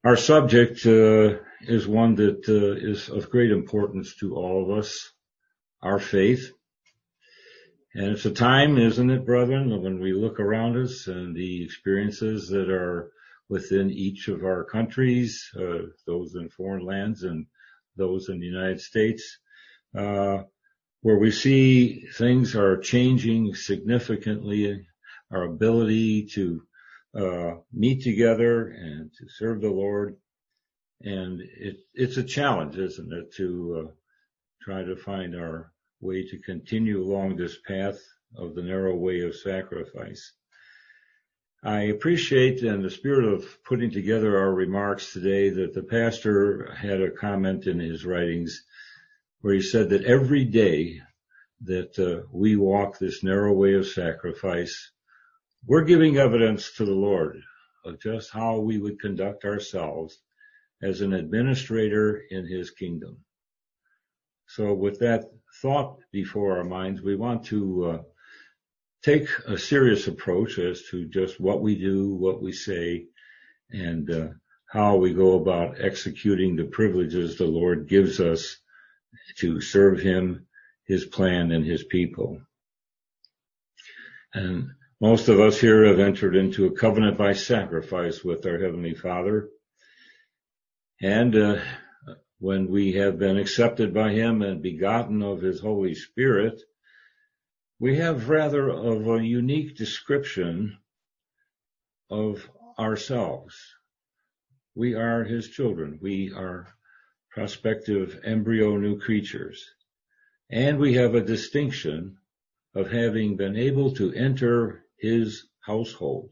Our subject is one that is of great importance to all of us, our faith. And it's a time, isn't it, brethren, when we look around us and the experiences that are within each of our countries, those in foreign lands and those in the United States, where we see things are changing significantly, our ability to meet together and to serve the Lord. And it's a challenge, isn't it, to try to find our way to continue along this path of the narrow way of sacrifice. I appreciate in the spirit of putting together our remarks today that the pastor had a comment in his writings where he said that every day that we walk this narrow way of sacrifice, we're giving evidence to the Lord of just how we would conduct ourselves as an administrator in his kingdom. So with that thought before our minds, we want to take a serious approach as to just what we do, what we say, and how we go about executing the privileges the Lord gives us to serve him, his plan, and his people. And most of us here have entered into a covenant by sacrifice with our Heavenly Father. And when we have been accepted by him and begotten of his Holy Spirit, we have rather of a unique description of ourselves. We are his children. We are prospective embryo new creatures. And we have a distinction of having been able to enter his household.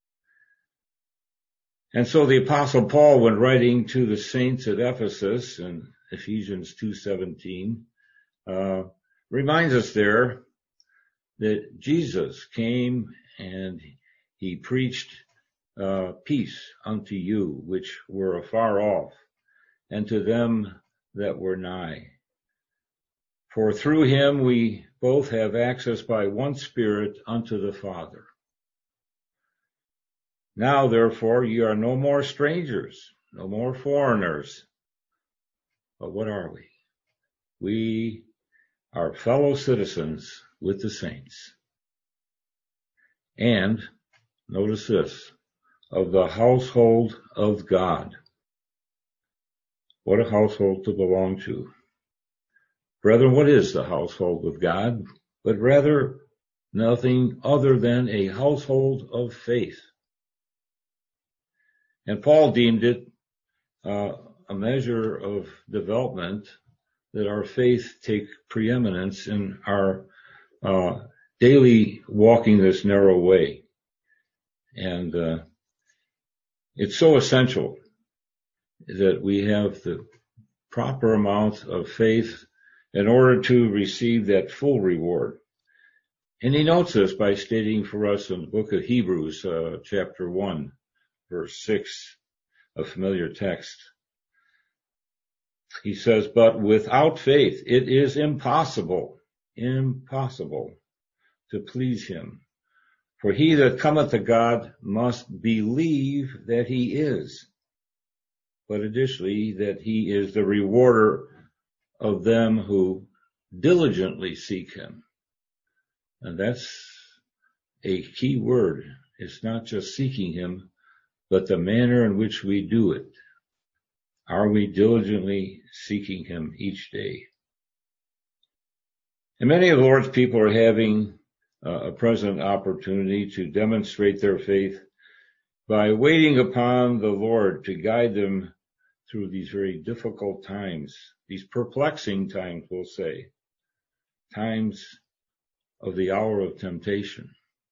And so the Apostle Paul, when writing to the saints at Ephesus in Ephesians 2:17, reminds us there that Jesus came and he preached peace unto you which were afar off, and to them that were nigh. For through him we both have access by one Spirit unto the Father. Now, therefore, ye are no more strangers, no more foreigners. But what are we? We are fellow citizens with the saints. And, notice this, of the household of God. What a household to belong to. Brethren, what is the household of God? But rather nothing other than a household of faith. And Paul deemed it a measure of development that our faith take preeminence in our daily walking this narrow way. And it's so essential that we have the proper amount of faith in order to receive that full reward. And he notes this by stating for us in the book of Hebrews, chapter 1, verse 6, a familiar text. He says, but without faith it is impossible to please him. For he that cometh to God must believe that he is, but additionally that he is the rewarder of them who diligently seek him. And that's a key word. It's not just seeking him, but the manner in which we do it. Are we diligently seeking him each day? And many of the Lord's people are having a present opportunity to demonstrate their faith by waiting upon the Lord to guide them through these very difficult times, these perplexing times, we'll say, times of the hour of temptation.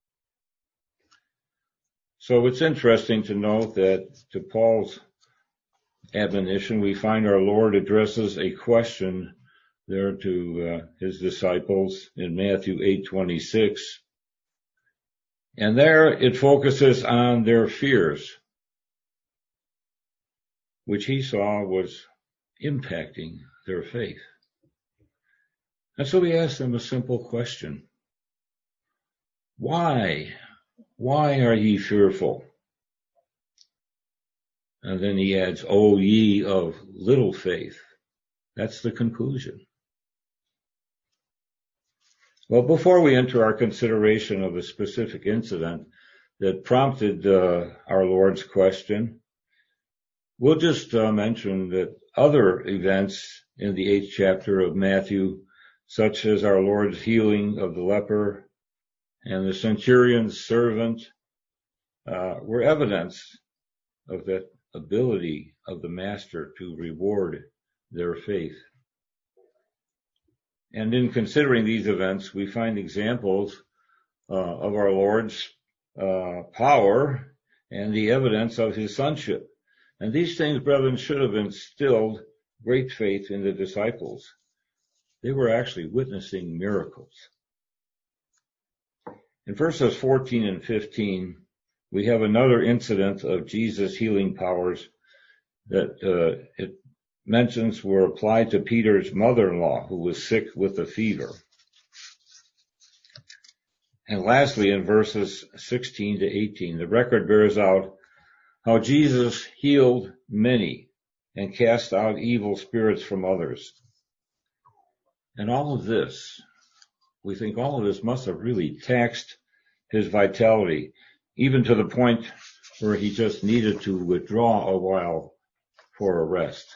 So it's interesting to note that to Paul's admonition, we find our Lord addresses a question there to his disciples in Matthew 8:26. And there it focuses on their fears, which he saw was impacting their faith. And so he asked them a simple question. Why? Why are ye fearful? And then he adds, O ye of little faith. That's the conclusion. Well, before we enter our consideration of a specific incident that prompted our Lord's question, we'll just mention that other events in the 8th chapter of Matthew, such as our Lord's healing of the leper and the centurion's servant, were evidence of that ability of the Master to reward their faith. And in considering these events, we find examples of our Lord's power and the evidence of his sonship. And these things, brethren, should have instilled great faith in the disciples. They were actually witnessing miracles. In verses 14 and 15, we have another incident of Jesus' healing powers that it mentions were applied to Peter's mother-in-law, who was sick with a fever. And lastly, in verses 16 to 18, the record bears out how Jesus healed many and cast out evil spirits from others. And all of this, we think all of this must have really taxed his vitality, even to the point where he just needed to withdraw a while for a rest.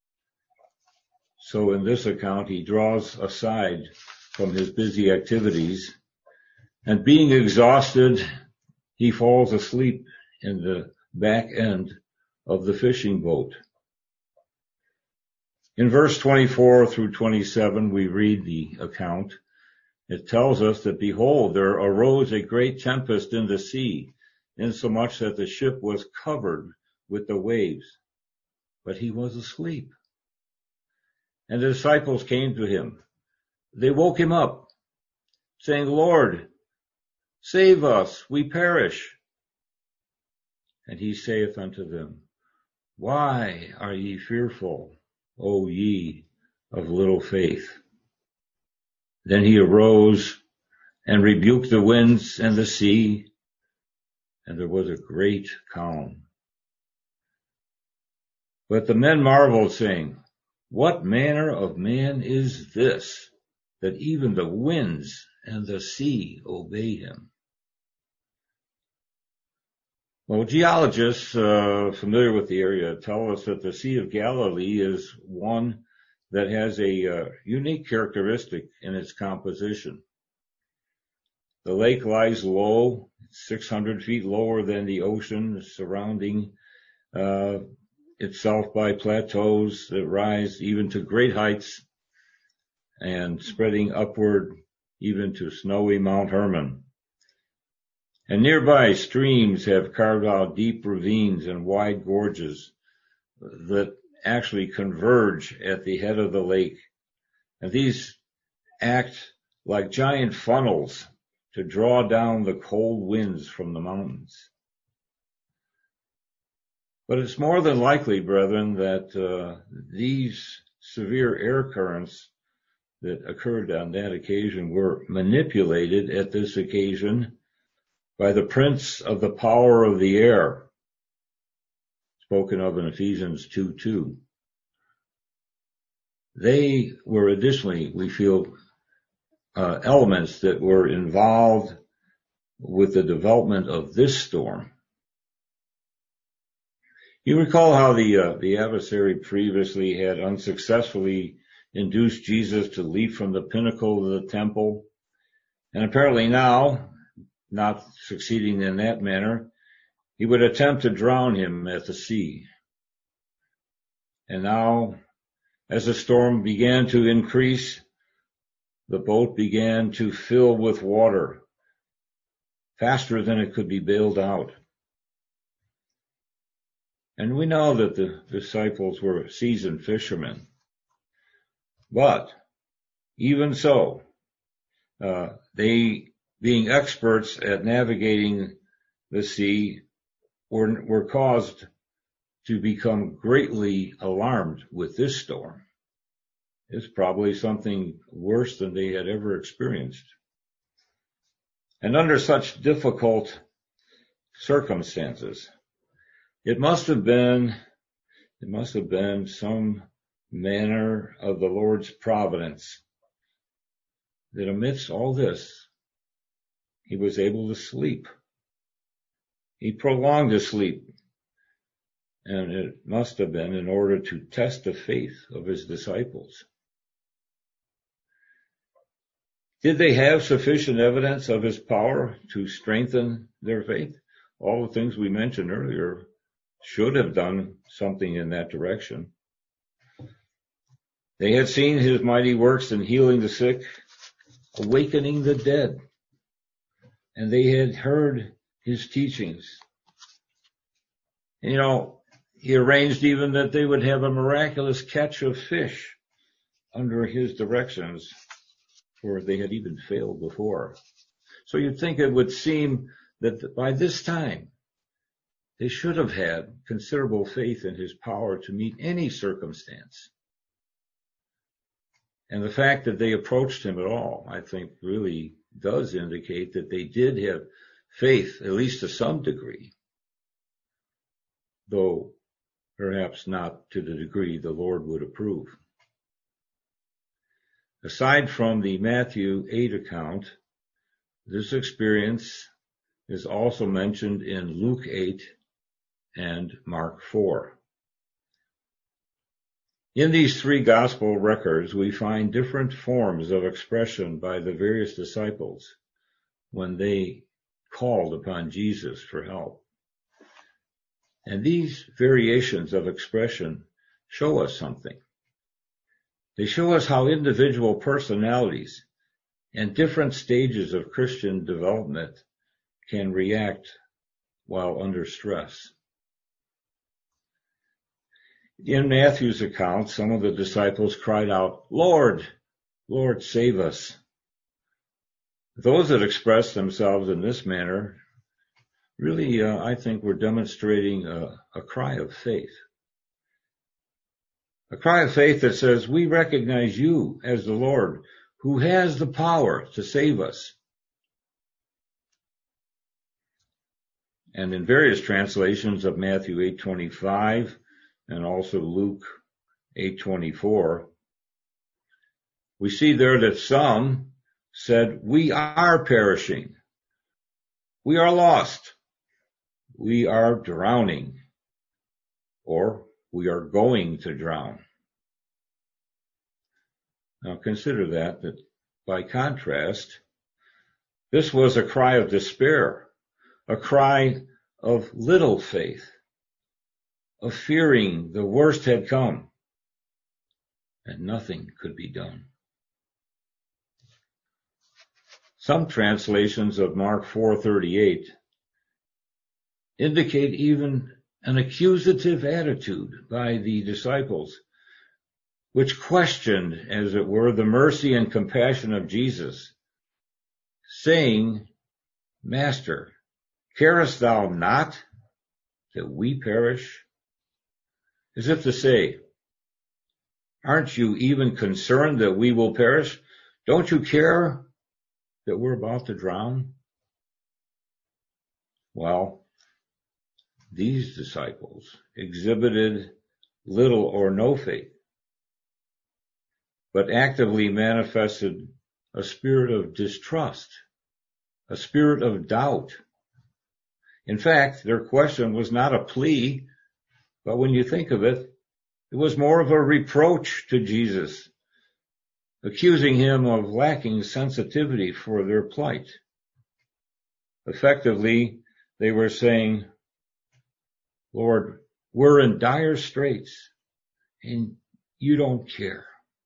So in this account, he draws aside from his busy activities, and being exhausted, he falls asleep in the back end of the fishing boat. In verse 24 through 27, we read the account. It tells us that, behold, there arose a great tempest in the sea, insomuch that the ship was covered with the waves. But he was asleep. And the disciples came to him. They woke him up, saying, Lord, save us, we perish. And he saith unto them, Why are ye fearful, O ye of little faith? Then he arose and rebuked the winds and the sea, and there was a great calm. But the men marveled, saying, What manner of man is this, that even the winds and the sea obey him? Well, geologists familiar with the area tell us that the Sea of Galilee is one that has a unique characteristic in its composition. The lake lies low, 600 feet lower than the ocean, surrounding itself by plateaus that rise even to great heights and spreading upward even to snowy Mount Hermon. And nearby streams have carved out deep ravines and wide gorges that actually converge at the head of the lake. And these act like giant funnels to draw down the cold winds from the mountains. But it's more than likely, brethren, that these severe air currents that occurred on that occasion were manipulated at this occasion by the prince of the power of the air, spoken of in Ephesians 2:2. They were additionally, we feel, elements that were involved with the development of this storm. You recall how the adversary previously had unsuccessfully induced Jesus to leap from the pinnacle of the temple, and apparently now, not succeeding in that manner, he would attempt to drown him at the sea. And now, as the storm began to increase, the boat began to fill with water faster than it could be bailed out. And we know that the disciples were seasoned fishermen. But even so, they, being experts at navigating the sea, were caused to become greatly alarmed with this storm. It's probably something worse than they had ever experienced. And under such difficult circumstances, it must have been It must have been some manner of the Lord's providence that amidst all this, he was able to sleep. He prolonged his sleep, and it must have been in order to test the faith of his disciples. Did they have sufficient evidence of his power to strengthen their faith? All the things we mentioned earlier should have done something in that direction. They had seen his mighty works in healing the sick, awakening the dead, and they had heard his teachings. You know, he arranged even that they would have a miraculous catch of fish under his directions, where they had even failed before. So you'd think it would seem that by this time, they should have had considerable faith in his power to meet any circumstance. And the fact that they approached him at all, I think, really does indicate that they did have faith, at least to some degree, though perhaps not to the degree the Lord would approve. Aside from the Matthew 8 account, this experience is also mentioned in Luke 8 and Mark 4. In these three gospel records, we find different forms of expression by the various disciples when they called upon Jesus for help. And these variations of expression show us something. They show us how individual personalities and different stages of Christian development can react while under stress. In Matthew's account, some of the disciples cried out, "Lord, Lord, save us." Those that expressed themselves in this manner really, I think, were demonstrating a cry of faith. A cry of faith that says, we recognize you as the Lord who has the power to save us. And in various translations of Matthew 8:25 and also Luke 8:24, we see there that some said, we are perishing. We are lost. We are drowning. Or we are going to drown. Now consider that by contrast, this was a cry of despair, a cry of little faith, of fearing the worst had come, and nothing could be done. Some translations of Mark 4:38 indicate even an accusative attitude by the disciples, which questioned, as it were, the mercy and compassion of Jesus, saying, Master, carest thou not that we perish? As if to say, aren't you even concerned that we will perish? Don't you care that we're about to drown? Well, these disciples exhibited little or no faith, but actively manifested a spirit of distrust, a spirit of doubt. In fact, their question was not a plea, but when you think of it, it was more of a reproach to Jesus, accusing him of lacking sensitivity for their plight. Effectively, they were saying, Lord, we're in dire straits, and you don't care.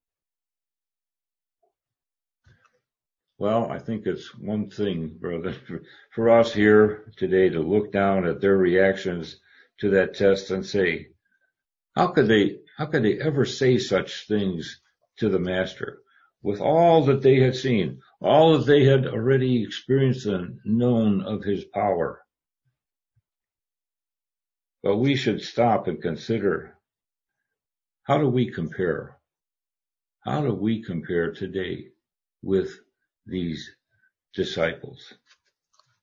Well, I think it's one thing, brother, for us here today to look down at their reactions to that test and say, how could they ever say such things to the Master with all that they had seen, all that they had already experienced and known of his power? But we should stop and consider, how do we compare? How do we compare today with these disciples?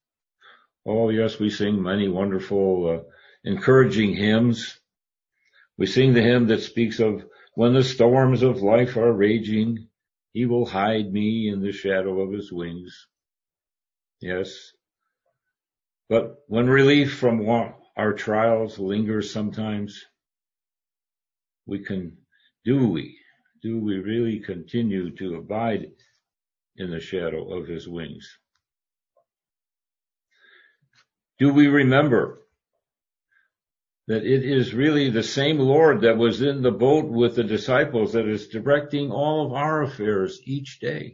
Oh, yes, we sing many wonderful, encouraging hymns. We sing the hymn that speaks of when the storms of life are raging, he will hide me in the shadow of his wings. Yes. But when relief from our trials lingers sometimes, do we really continue to abide in the shadow of his wings? Do we remember that it is really the same Lord that was in the boat with the disciples that is directing all of our affairs each day?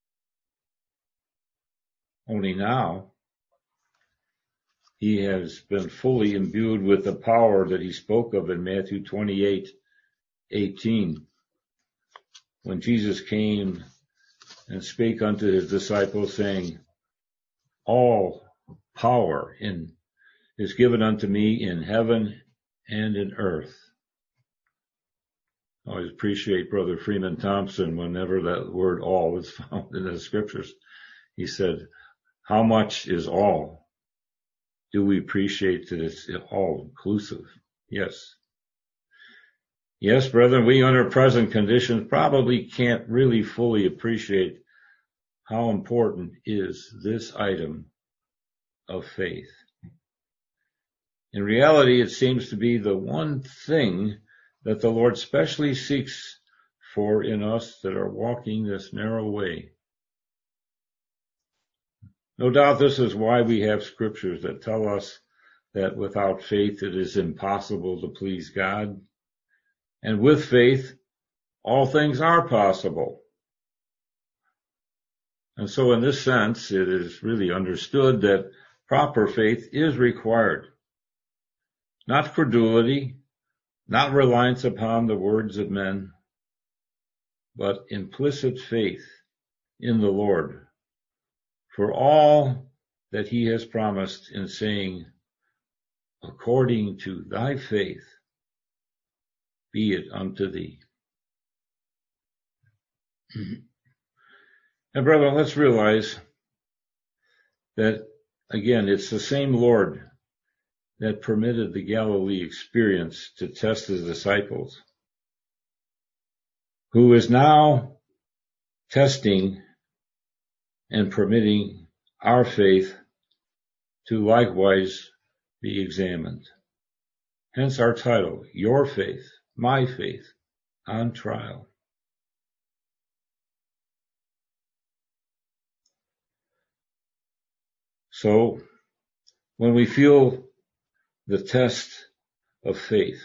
Only now, he has been fully imbued with the power that he spoke of in Matthew 28:18, when Jesus came and spake unto his disciples, saying, all power is given unto me in heaven and in earth. I always appreciate Brother Freeman Thompson whenever that word all is found in the scriptures. He said, how much is all? Do we appreciate that it's all inclusive? Yes. Yes, brethren, we under present conditions probably can't really fully appreciate how important is this item of faith. In reality, it seems to be the one thing that the Lord specially seeks for in us that are walking this narrow way. No doubt this is why we have scriptures that tell us that without faith it is impossible to please God. And with faith, all things are possible. And so in this sense, it is really understood that proper faith is required. Not credulity, not reliance upon the words of men, but implicit faith in the Lord for all that he has promised in saying, according to thy faith, be it unto thee. And brethren, let's realize that, again, it's the same Lord that permitted the Galilee experience to test his disciples, who is now testing and permitting our faith to likewise be examined. Hence our title, Your Faith, My Faith, on Trial. So, when we feel the test of faith,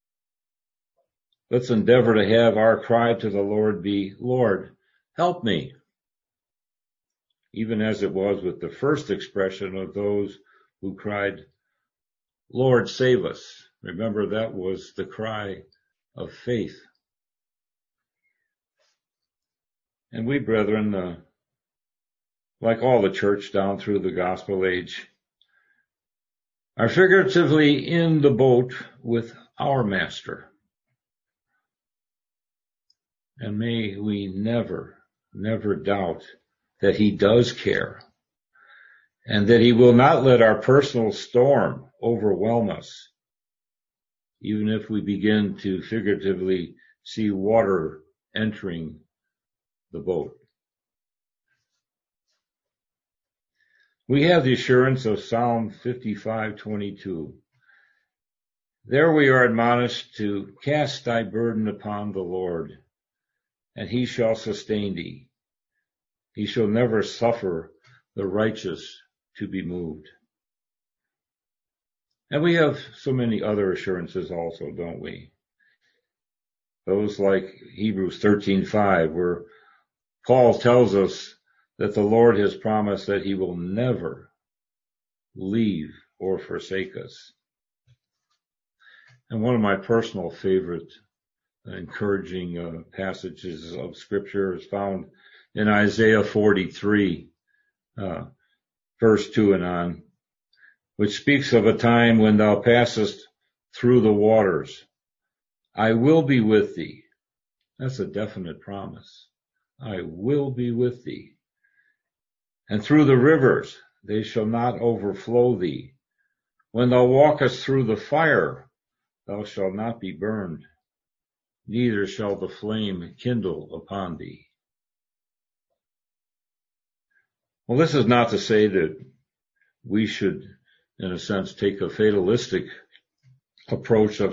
let's endeavor to have our cry to the Lord be, Lord, help me. Even as it was with the first expression of those who cried, Lord, save us. Remember, that was the cry of faith. And we, brethren, like all the church down through the gospel age, are figuratively in the boat with our Master. And may we never doubt that he does care, and that he will not let our personal storm overwhelm us, even if we begin to figuratively see water entering the boat. We have the assurance of Psalm 55:22. There we are admonished to cast thy burden upon the Lord, and he shall sustain thee. He shall never suffer the righteous to be moved. And we have so many other assurances also, don't we? Those like Hebrews 13:5, where Paul tells us that the Lord has promised that he will never leave or forsake us. And one of my personal favorite encouraging passages of scripture is found in Isaiah 43, verse 2 and on, which speaks of a time when thou passest through the waters. I will be with thee. That's a definite promise. I will be with thee. And through the rivers, they shall not overflow thee. When thou walkest through the fire, thou shalt not be burned, neither shall the flame kindle upon thee. Well, this is not to say that we should, in a sense, take a fatalistic approach of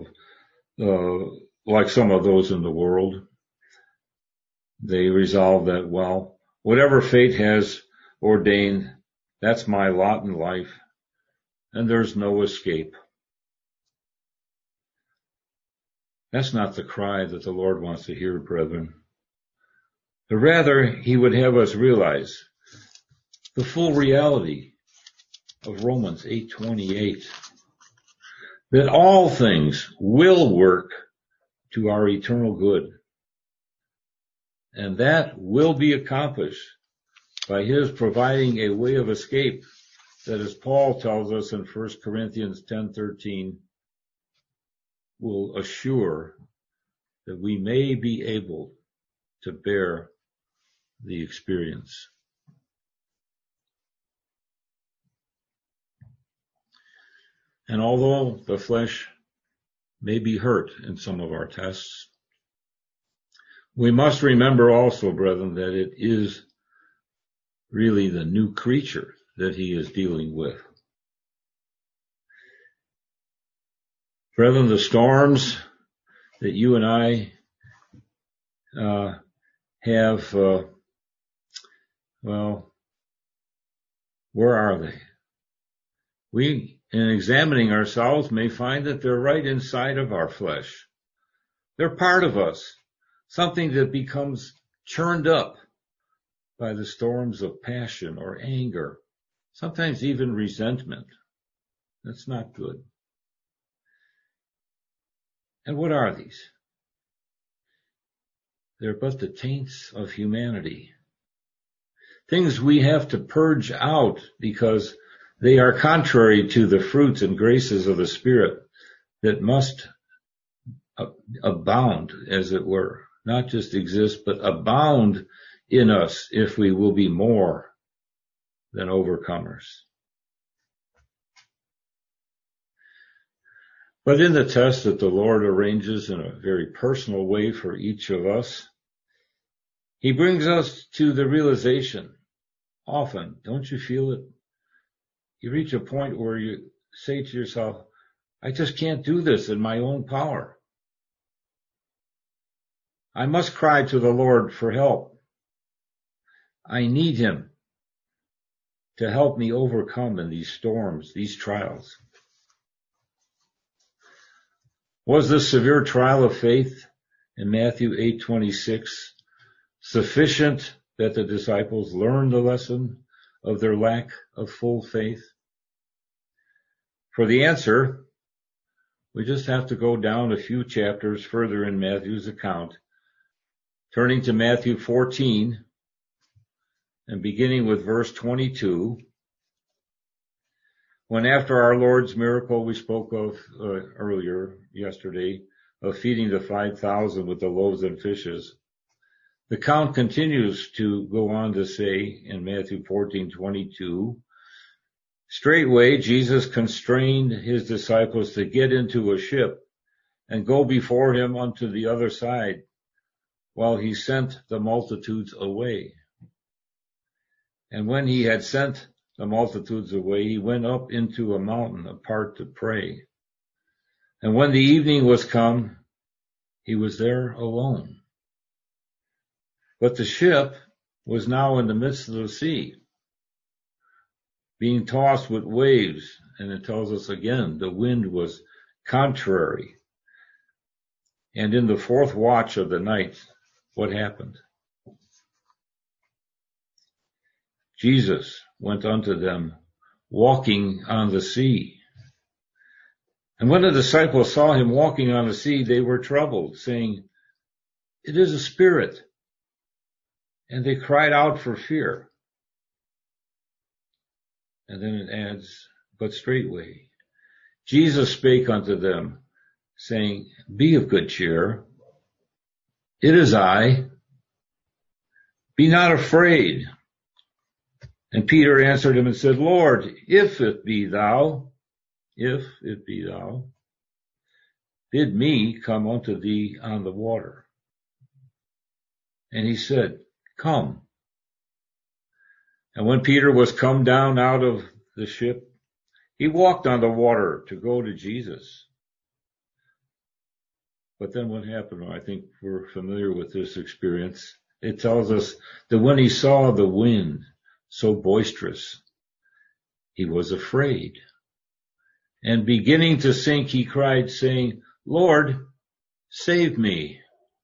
like some of those in the world. They resolve that, well, whatever fate has ordained, that's my lot in life, and there's no escape. That's not the cry that the Lord wants to hear, brethren. But rather, he would have us realize the full reality of Romans 8:28, that all things will work to our eternal good. And that will be accomplished by his providing a way of escape that, as Paul tells us in 1 Corinthians 10:13, will assure that we may be able to bear the experience. And although the flesh may be hurt in some of our tests, we must remember also, brethren, that it is really the new creature that he is dealing with. Brethren, the storms that you and I have, well, where are they? We, in examining ourselves, may find that they're right inside of our flesh. They're part of us, something that becomes churned up by the storms of passion or anger, sometimes even resentment. That's not good. And what are these? They're but the taints of humanity. Things we have to purge out because they are contrary to the fruits and graces of the Spirit that must abound, as it were. Not just exist, but abound in us if we will be more than overcomers. But in the test that the Lord arranges in a very personal way for each of us, he brings us to the realization, often, don't you feel it? You reach a point where you say to yourself, I just can't do this in my own power. I must cry to the Lord for help. I need him to help me overcome in these storms, these trials. Was this severe trial of faith in Matthew 8:26 sufficient that the disciples learned the lesson of their lack of full faith? For the answer, we just have to go down a few chapters further in Matthew's account, turning to Matthew 14 and beginning with verse 22. When after our Lord's miracle we spoke of earlier yesterday of feeding the 5,000 with the loaves and fishes, the account continues to go on to say in Matthew 14:22, straightway Jesus constrained his disciples to get into a ship and go before him unto the other side, while he sent the multitudes away. And when he had sent the multitudes away, he went up into a mountain apart to pray. And when the evening was come, he was there alone. But the ship was now in the midst of the sea, being tossed with waves, and it tells us again, the wind was contrary. And in the fourth watch of the night, what happened? Jesus went unto them, walking on the sea. And when the disciples saw him walking on the sea, they were troubled, saying, it is a spirit. And they cried out for fear. And then it adds, but straightway Jesus spake unto them, saying, be of good cheer. It is I. Be not afraid. And Peter answered him and said, Lord, if it be thou, bid me come unto thee on the water. And he said, Come. And when Peter was come down out of the ship, he walked on the water to go to Jesus. But then what happened? I think we're familiar with this experience. It tells us that when he saw the wind so boisterous, he was afraid. And beginning to sink, he cried, saying, Lord, save me.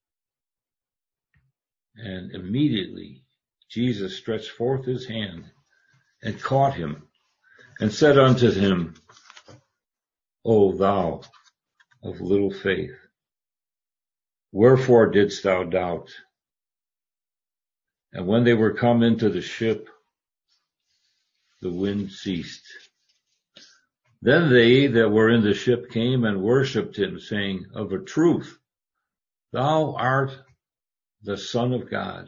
And immediately Jesus stretched forth his hand and caught him and said unto him, O thou of little faith, wherefore didst thou doubt? And when they were come into the ship, the wind ceased. Then they that were in the ship came and worshipped him, saying, Of a truth, thou art the Son of God.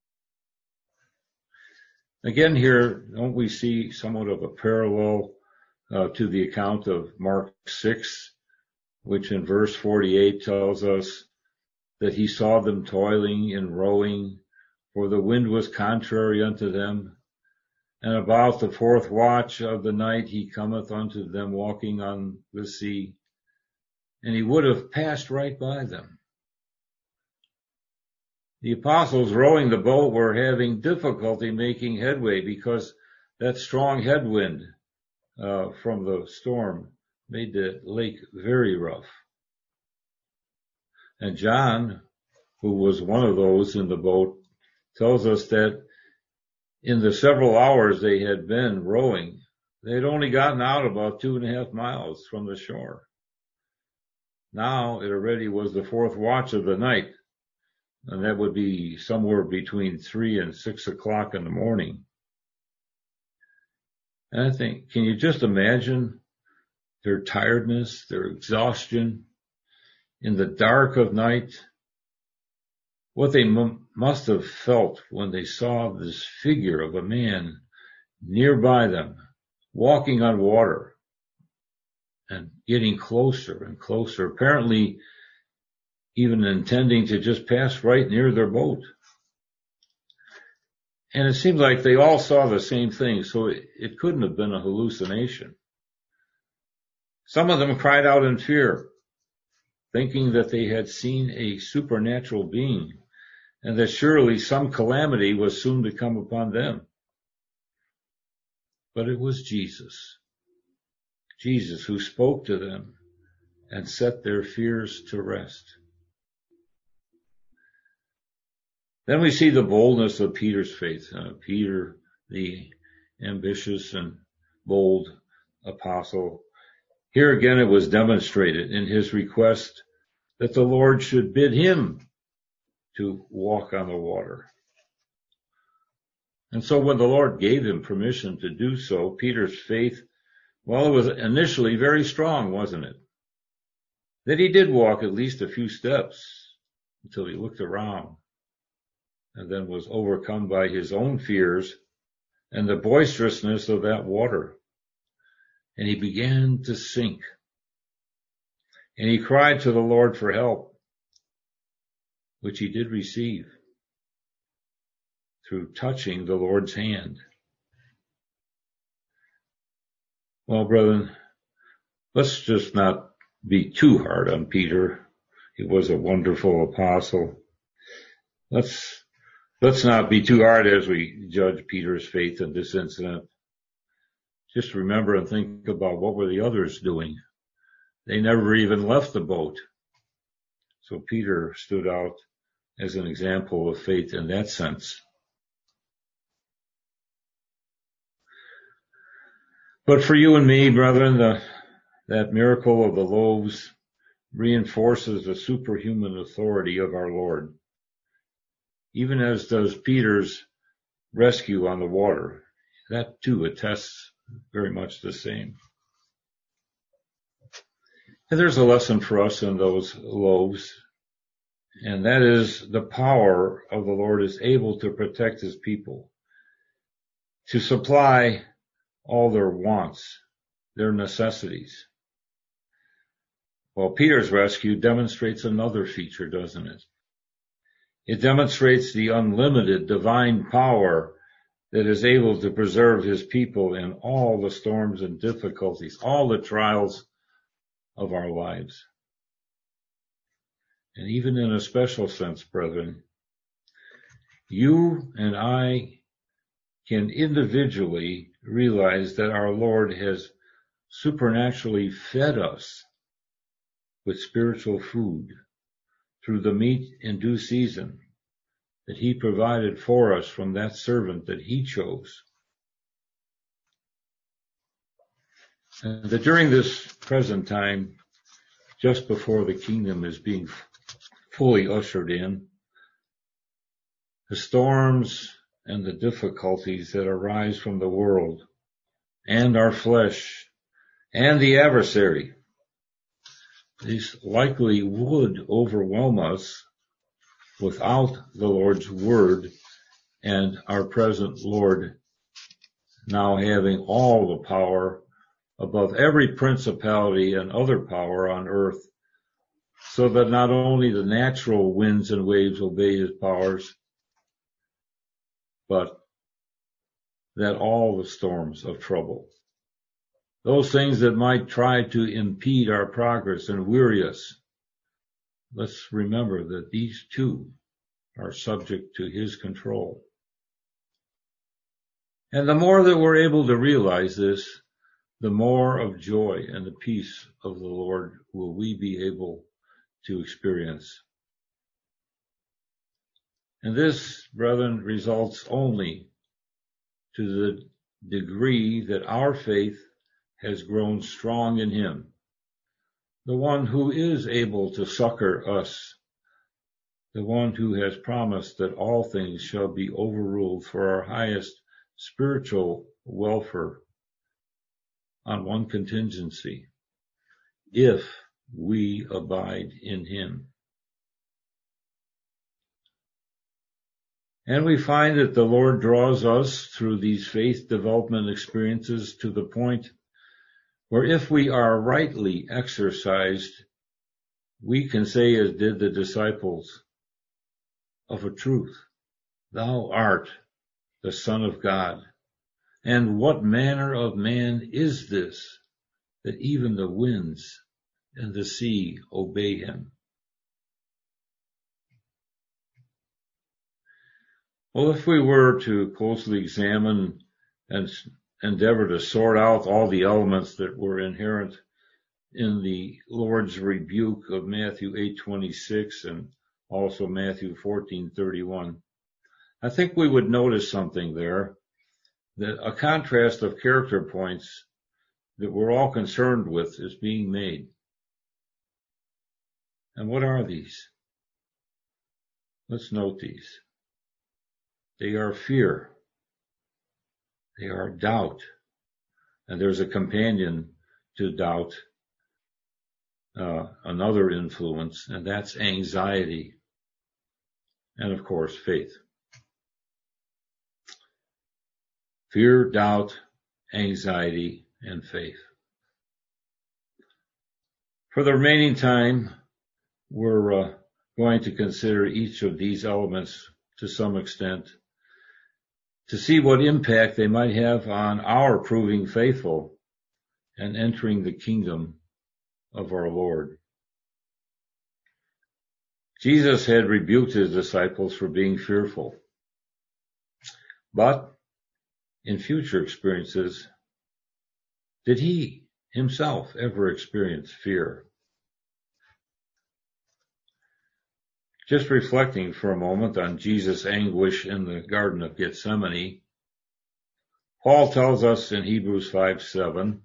Again here, don't we see somewhat of a parallel to the account of Mark 6, which in verse 48 tells us that he saw them toiling and rowing, for the wind was contrary unto them. And about the fourth watch of the night he cometh unto them walking on the sea, and he would have passed right by them. The apostles rowing the boat were having difficulty making headway because that strong headwind from the storm made the lake very rough. And John, who was one of those in the boat, tells us that in the several hours they had been rowing, they had only gotten out about 2.5 miles from the shore. Now it already was the fourth watch of the night, and that would be somewhere between 3 and 6 o'clock in the morning. And I think, can you just imagine their tiredness, their exhaustion in the dark of night? What they must have felt when they saw this figure of a man nearby them, walking on water and getting closer and closer, apparently even intending to just pass right near their boat. And it seems like they all saw the same thing, so it couldn't have been a hallucination. Some of them cried out in fear, thinking that they had seen a supernatural being, and that surely some calamity was soon to come upon them. But it was Jesus who spoke to them and set their fears to rest. Then we see the boldness of Peter's faith. Peter, the ambitious and bold apostle. Here again it was demonstrated in his request that the Lord should bid him to walk on the water. And so when the Lord gave him permission to do so, Peter's faith, well, it was initially very strong, wasn't it? That he did walk at least a few steps until he looked around and then was overcome by his own fears and the boisterousness of that water. And he began to sink. And he cried to the Lord for help, which he did receive through touching the Lord's hand. Well, brethren, let's just not be too hard on Peter. He was a wonderful apostle. Let's not be too hard as we judge Peter's faith in this incident. Just remember and think about what were the others doing. They never even left the boat. So Peter stood out as an example of faith in that sense. But for you and me, brethren, that miracle of the loaves reinforces the superhuman authority of our Lord, even as does Peter's rescue on the water. That too attests very much the same. And there's a lesson for us in those loaves, and that is the power of the Lord is able to protect his people, to supply all their wants, their necessities. Well, Peter's rescue demonstrates another feature, doesn't it? It demonstrates the unlimited divine power that is able to preserve his people in all the storms and difficulties, all the trials of our lives. And even in a special sense, brethren, you and I can individually realize that our Lord has supernaturally fed us with spiritual food through the meat in due season that he provided for us from that servant that he chose. And that during this present time, just before the kingdom is being fully ushered in, the storms and the difficulties that arise from the world and our flesh and the adversary, these likely would overwhelm us without the Lord's word and our present Lord now having all the power above every principality and other power on earth, so that not only the natural winds and waves obey his powers, but that all the storms of trouble, those things that might try to impede our progress and weary us, let's remember that these too are subject to his control. And the more that we're able to realize this, the more of joy and the peace of the Lord will we be able to experience. And this, brethren, results only to the degree that our faith has grown strong in him, the one who is able to succor us, the one who has promised that all things shall be overruled for our highest spiritual welfare on one contingency, if we abide in him. And we find that the Lord draws us through these faith development experiences to the point where if we are rightly exercised, we can say as did the disciples, of a truth, thou art the Son of God. And what manner of man is this, that even the winds and the sea obey him? Well, if we were to closely examine and endeavor to sort out all the elements that were inherent in the Lord's rebuke of Matthew 8:26 and also Matthew 14:31, I think we would notice something there, that a contrast of character points that we're all concerned with is being made. And what are these? Let's note these. They are fear. They are doubt. And there's a companion to doubt, another influence, and that's anxiety. And of course, faith. Fear, doubt, anxiety, and faith. For the remaining time, we're going to consider each of these elements to some extent to see what impact they might have on our proving faithful and entering the kingdom of our Lord. Jesus had rebuked his disciples for being fearful, but in future experiences, did he himself ever experience fear? Just reflecting for a moment on Jesus' anguish in the Garden of Gethsemane, Paul tells us in Hebrews 5:7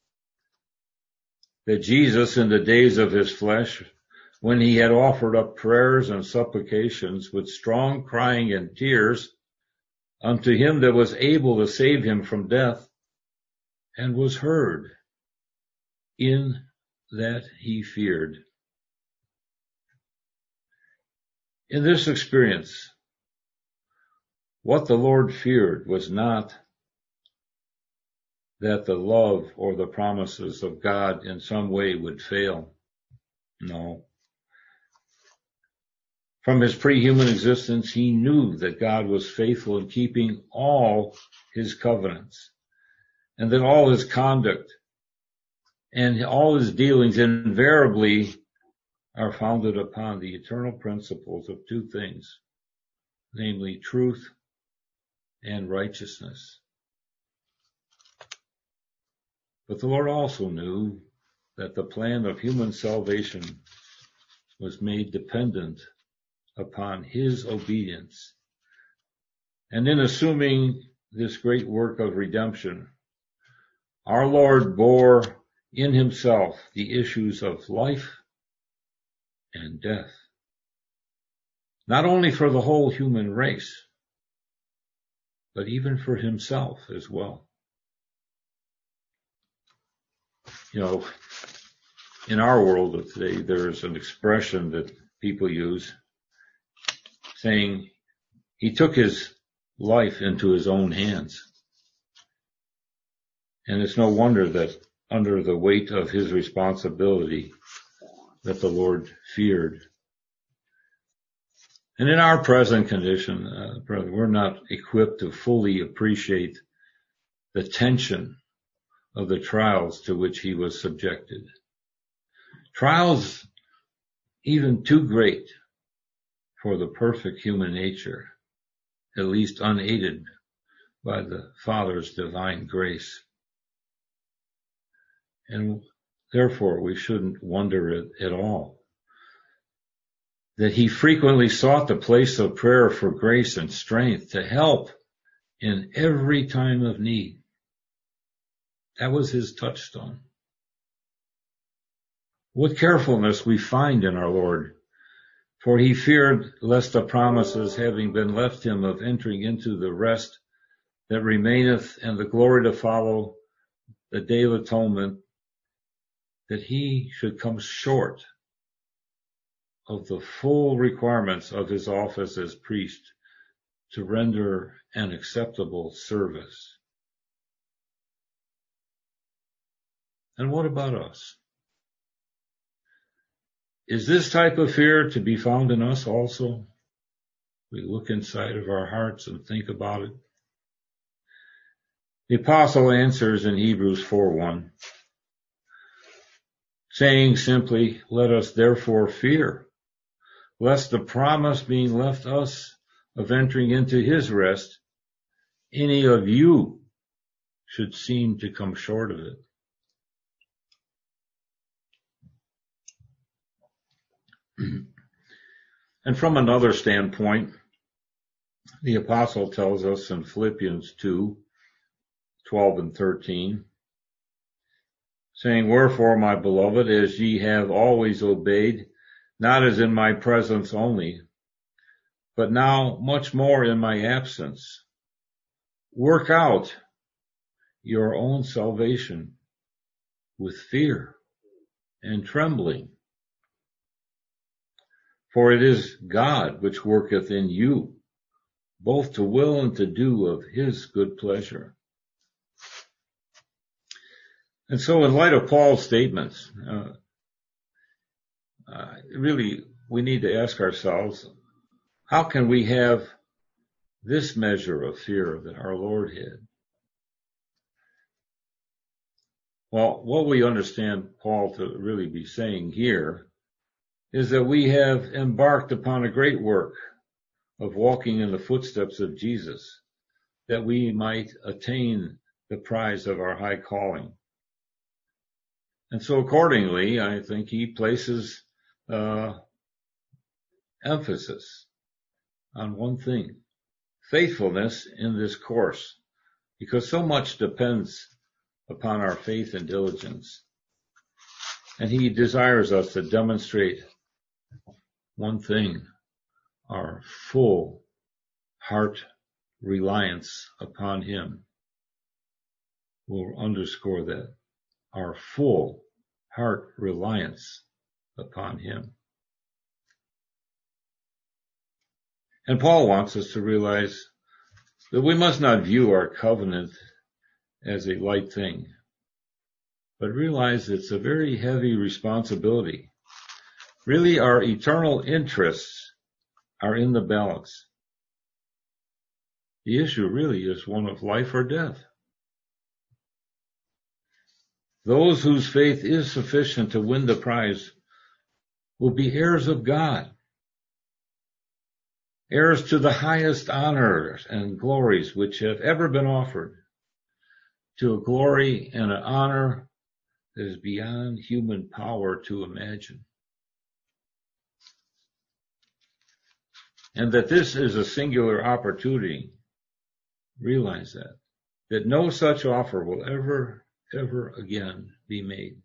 that Jesus, in the days of his flesh, when he had offered up prayers and supplications with strong crying and tears unto him that was able to save him from death, and was heard, in that he feared. In this experience, what the Lord feared was not that the love or the promises of God in some way would fail. No. From his pre-human existence, he knew that God was faithful in keeping all his covenants, and that all his conduct and all his dealings invariably are founded upon the eternal principles of two things, namely truth and righteousness. But the Lord also knew that the plan of human salvation was made dependent upon his obedience. And in assuming this great work of redemption, our Lord bore in himself the issues of life and death, not only for the whole human race, but even for himself as well. You know, in our world of today, there's an expression that people use saying he took his life into his own hands. And it's no wonder that under the weight of his responsibility that the Lord feared. And in our present condition, brother, we're not equipped to fully appreciate the tension of the trials to which he was subjected. Trials even too great for the perfect human nature, at least unaided by the Father's divine grace. And therefore we shouldn't wonder at all that he frequently sought the place of prayer for grace and strength to help in every time of need. That was his touchstone. What carefulness we find in our Lord, for he feared lest the promises having been left him of entering into the rest that remaineth and the glory to follow the day of atonement, that he should come short of the full requirements of his office as priest to render an acceptable service. And what about us? Is this type of fear to be found in us also? We look inside of our hearts and think about it. The apostle answers in Hebrews 4:1, saying simply, let us therefore fear, lest the promise being left us of entering into his rest, any of you should seem to come short of it. And from another standpoint, the apostle tells us in Philippians 2:12 and 13, saying, wherefore, my beloved, as ye have always obeyed, not as in my presence only, but now much more in my absence, work out your own salvation with fear and trembling. For it is God which worketh in you, both to will and to do of his good pleasure. And so in light of Paul's statements, really we need to ask ourselves, how can we have this measure of fear that our Lord had? Well, what we understand Paul to really be saying here is that we have embarked upon a great work of walking in the footsteps of Jesus, that we might attain the prize of our high calling. And so accordingly, I think he places emphasis on one thing, faithfulness in this course, because so much depends upon our faith and diligence. And he desires us to demonstrate one thing, our full heart reliance upon him. We'll underscore that, our full heart reliance upon him. And Paul wants us to realize that we must not view our covenant as a light thing, but realize it's a very heavy responsibility Really, our eternal interests are in the balance. The issue really is one of life or death. Those whose faith is sufficient to win the prize will be heirs of God, heirs to the highest honors and glories which have ever been offered, to a glory and an honor that is beyond human power to imagine. And that this is a singular opportunity, realize that no such offer will ever again be made.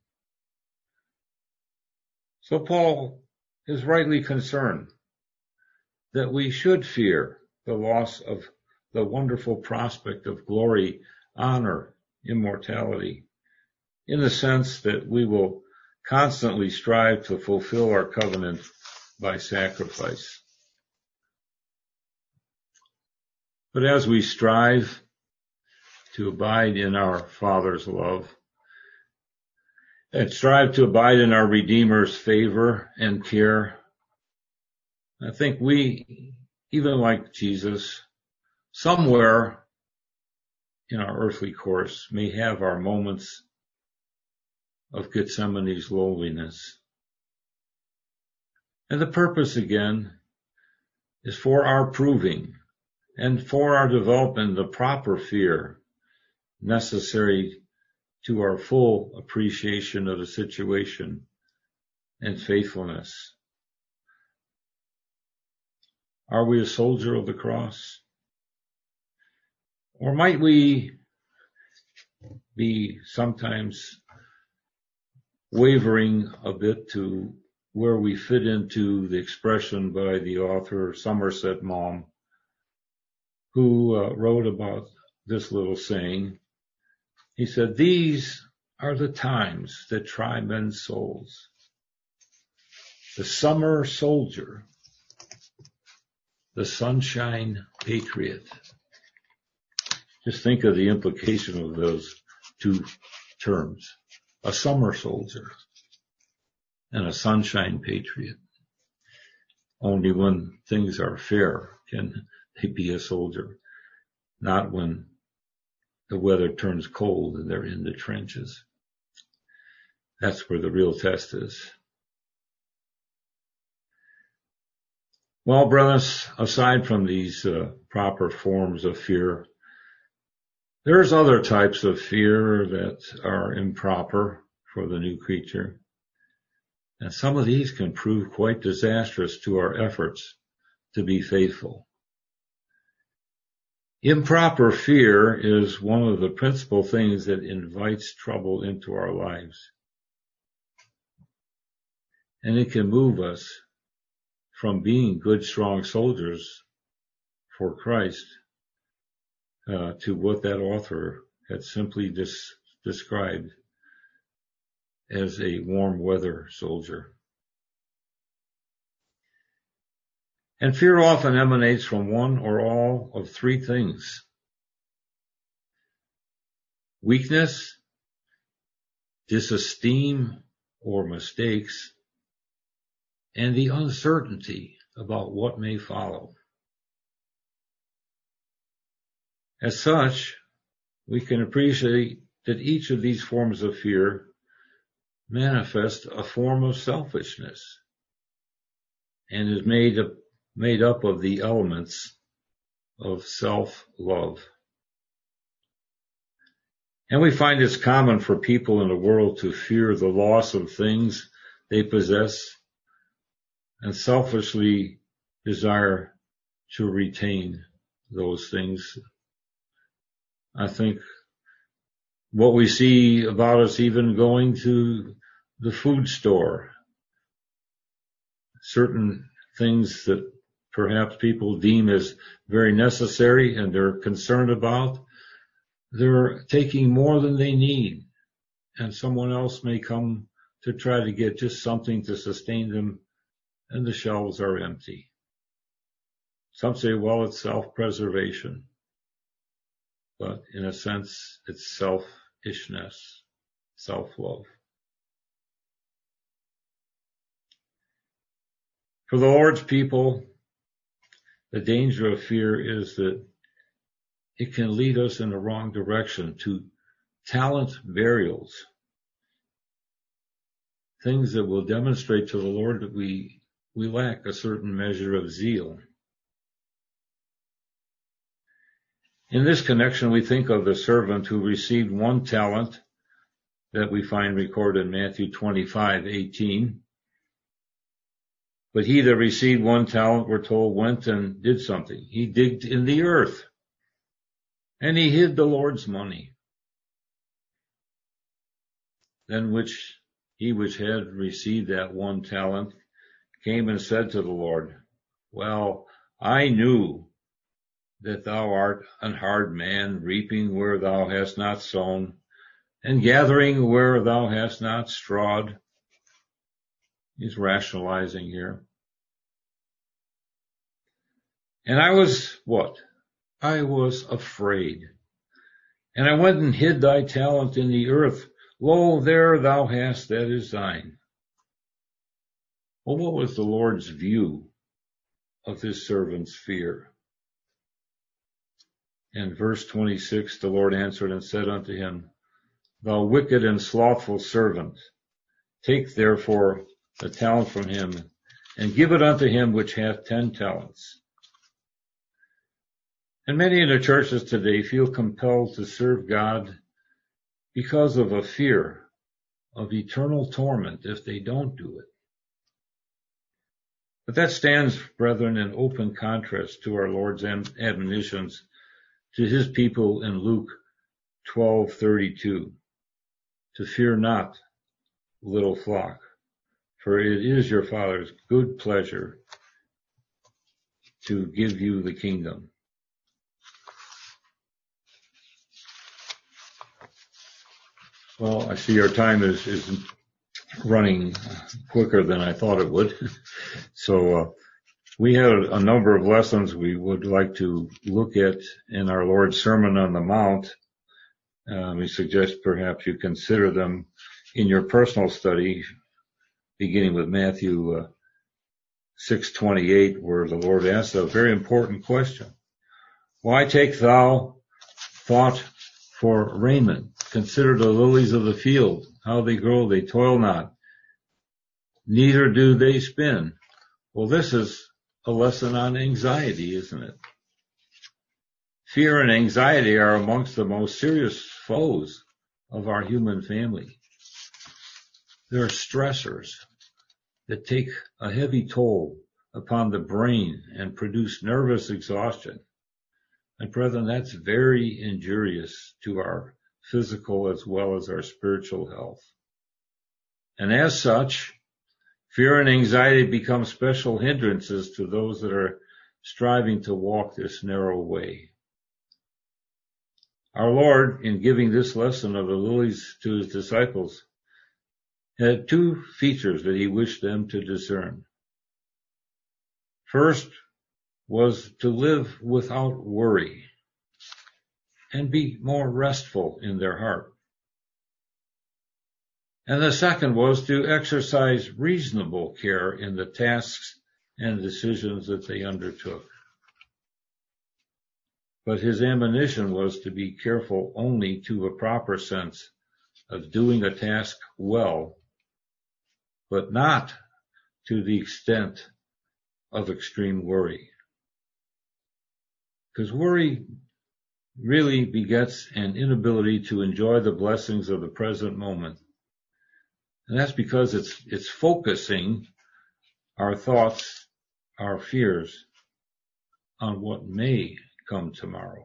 So Paul is rightly concerned that we should fear the loss of the wonderful prospect of glory, honor, immortality, in the sense that we will constantly strive to fulfill our covenant by sacrifice. But as we strive to abide in our Father's love and strive to abide in our Redeemer's favor and care, I think we, even like Jesus, somewhere in our earthly course may have our moments of Gethsemane's loneliness. And the purpose again is for our proving and for our development the proper fear necessary to our full appreciation of the situation and faithfulness. Are we a soldier of the cross? Or might we be sometimes wavering a bit to where we fit into the expression by the author Somerset Maugham, who wrote about this little saying. He said, "These are the times that try men's souls. The summer soldier, the sunshine patriot." Just think of the implication of those two terms. A summer soldier and a sunshine patriot. Only when things are fair can they be a soldier, not when the weather turns cold and they're in the trenches. That's where the real test is. Well, brothers, aside from these proper forms of fear, there's other types of fear that are improper for the new creature. And some of these can prove quite disastrous to our efforts to be faithful. Improper fear is one of the principal things that invites trouble into our lives. And it can move us from being good, strong soldiers for Christ to what that author had simply described as a warm weather soldier. And fear often emanates from one or all of three things: weakness, disesteem or mistakes, and the uncertainty about what may follow. As such, we can appreciate that each of these forms of fear manifest a form of selfishness and is made up of the elements of self-love. And we find it's common for people in the world to fear the loss of things they possess and selfishly desire to retain those things. I think what we see about us even going to the food store, certain things that perhaps people deem as very necessary and they're concerned about, they're taking more than they need, and someone else may come to try to get just something to sustain them, and the shelves are empty. Some say, well, it's self-preservation, but in a sense, it's selfishness, self-love. For the Lord's people, the danger of fear is that it can lead us in the wrong direction to talent burials, things that will demonstrate to the Lord that we lack a certain measure of zeal. In this connection, we think of the servant who received 1 talent that we find recorded in Matthew 25:18. But he that received 1 talent, we're told, went and did something. He digged in the earth, and he hid the Lord's money. Then he which had received that 1 talent came and said to the Lord, Well, I knew that thou art an hard man, reaping where thou hast not sown, and gathering where thou hast not strawed. He's rationalizing here. And I was what? I was afraid. And I went and hid thy talent in the earth. Lo, there thou hast that is thine. Well, what was the Lord's view of his servant's fear? In verse 26, the Lord answered and said unto him, Thou wicked and slothful servant, take therefore the talent from him, and give it unto him which hath 10 talents. And many in the churches today feel compelled to serve God because of a fear of eternal torment if they don't do it. But that stands, brethren, in open contrast to our Lord's admonitions to his people in Luke 12:32, to fear not, little flock, for it is your Father's good pleasure to give you the kingdom. Well, I see our time is running quicker than I thought it would. So we had a number of lessons we would like to look at in our Lord's Sermon on the Mount. We suggest perhaps you consider them in your personal study, beginning with Matthew 6:28, where the Lord asks a very important question. Why take thou thought for raiment? Consider the lilies of the field, how they grow, they toil not, neither do they spin. Well, this is a lesson on anxiety, isn't it? Fear and anxiety are amongst the most serious foes of our human family. They're stressors that take a heavy toll upon the brain and produce nervous exhaustion. And brethren, that's very injurious to our physical as well as our spiritual health. And as such, fear and anxiety become special hindrances to those that are striving to walk this narrow way. Our Lord, in giving this lesson of the lilies to his disciples, had 2 features that he wished them to discern. First was to live without worry and be more restful in their heart. And the second was to exercise reasonable care in the tasks and decisions that they undertook. But his admonition was to be careful only to a proper sense of doing a task well, but not to the extent of extreme worry. Because worry really begets an inability to enjoy the blessings of the present moment. And that's because it's focusing our thoughts, our fears, on what may come tomorrow.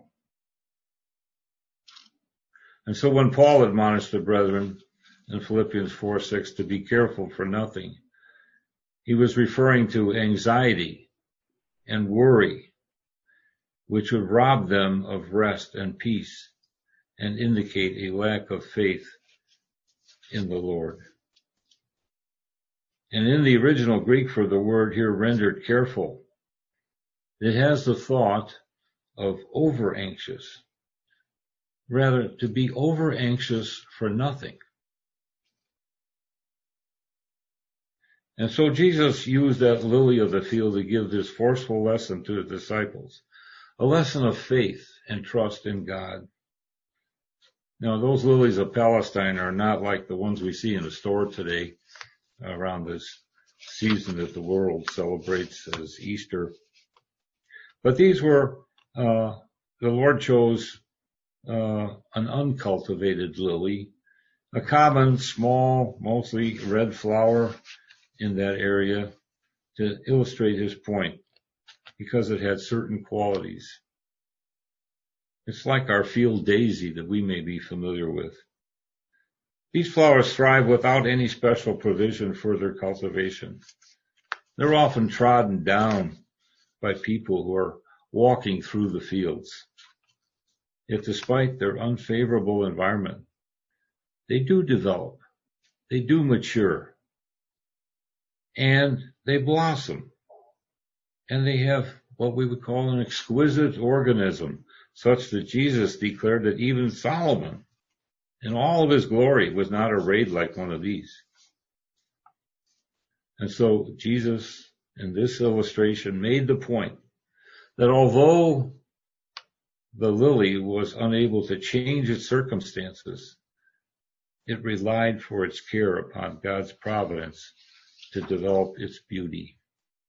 And so when Paul admonished the brethren in Philippians 4:6 to be careful for nothing, he was referring to anxiety and worry, which would rob them of rest and peace and indicate a lack of faith in the Lord. And in the original Greek for the word here rendered careful, it has the thought of over-anxious, rather to be over-anxious for nothing. And so Jesus used that lily of the field to give this forceful lesson to the disciples, a lesson of faith and trust in God. Now, those lilies of Palestine are not like the ones we see in the store today around this season that the world celebrates as Easter. But these were, the Lord chose an uncultivated lily, a common, small, mostly red flower in that area to illustrate his point, because it had certain qualities. It's like our field daisy that we may be familiar with. These flowers thrive without any special provision for their cultivation. They're often trodden down by people who are walking through the fields. Yet despite their unfavorable environment, they do develop, they do mature, and they blossom. And they have what we would call an exquisite organism, such that Jesus declared that even Solomon, in all of his glory, was not arrayed like one of these. And so Jesus, in this illustration, made the point that although the lily was unable to change its circumstances, it relied for its care upon God's providence to develop its beauty.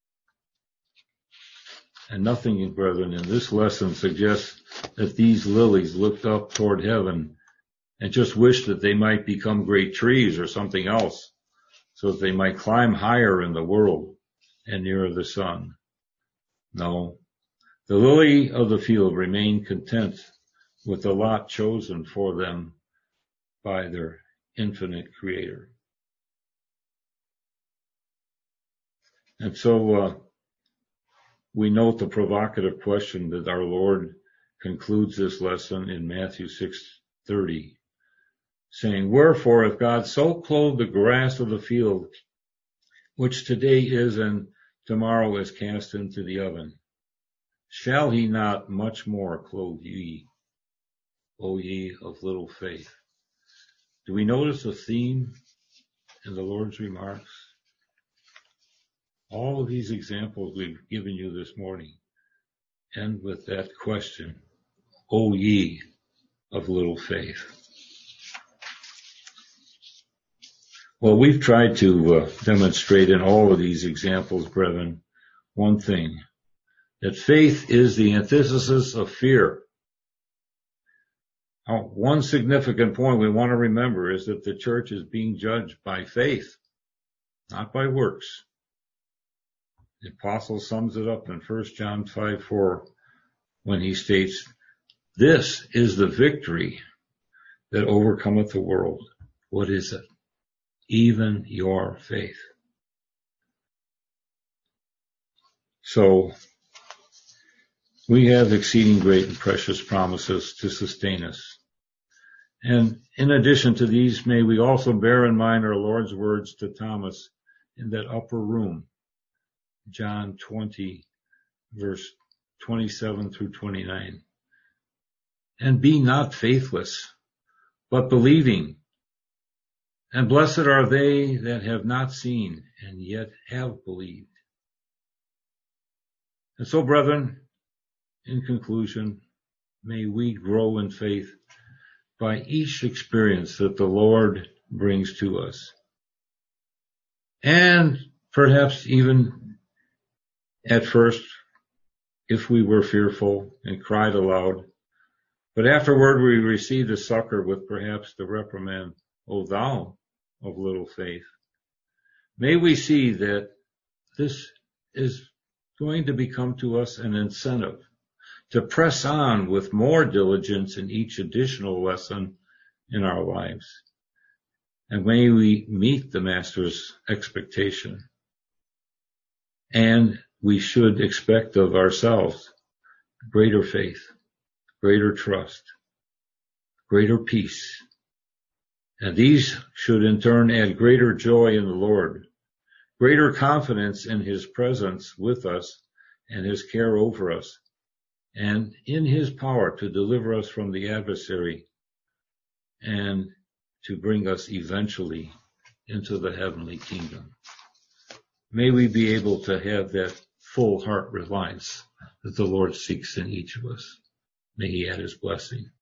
And nothing, brethren, in this lesson suggests that these lilies looked up toward heaven and just wished that they might become great trees or something else, so that they might climb higher in the world and nearer the sun. No, the lily of the field remained content with the lot chosen for them by their infinite Creator. And so we note the provocative question that our Lord concludes this lesson in Matthew 6:30, saying, "Wherefore, if God so clothe the grass of the field, which today is and tomorrow is cast into the oven, shall he not much more clothe ye, O ye of little faith?" Do we notice a theme in the Lord's remarks? All of these examples we've given you this morning end with that question, O ye of little faith. Well, we've tried to demonstrate in all of these examples, brethren, one thing, that faith is the antithesis of fear. Now, one significant point we want to remember is that the church is being judged by faith, not by works. The apostle sums it up in 1 John 5:4 when he states, "This is the victory that overcometh the world." What is it? Even your faith. So, we have exceeding great and precious promises to sustain us. And in addition to these, may we also bear in mind our Lord's words to Thomas in that upper room, John 20, verse 27 through 29. "And be not faithless, but believing. And blessed are they that have not seen and yet have believed." And so, brethren, in conclusion, may we grow in faith by each experience that the Lord brings to us. And perhaps even at first, if we were fearful and cried aloud, but afterward we received the succor with perhaps the reprimand, "O thou of little faith." May we see that this is going to become to us an incentive to press on with more diligence in each additional lesson in our lives. And may we meet the Master's expectation. And we should expect of ourselves greater faith, greater trust, greater peace. And these should in turn add greater joy in the Lord, greater confidence in His presence with us and His care over us, and in His power to deliver us from the adversary and to bring us eventually into the heavenly kingdom. may we be able to have that full heart reliance that the Lord seeks in each of us. May he add his blessing.